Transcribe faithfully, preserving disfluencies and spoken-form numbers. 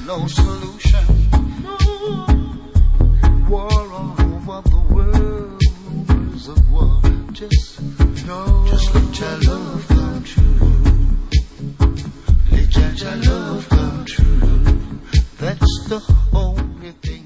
no solution. War all over the world, rumors of war. Just know, just let your love come true. Let your love come true. That's the only thing.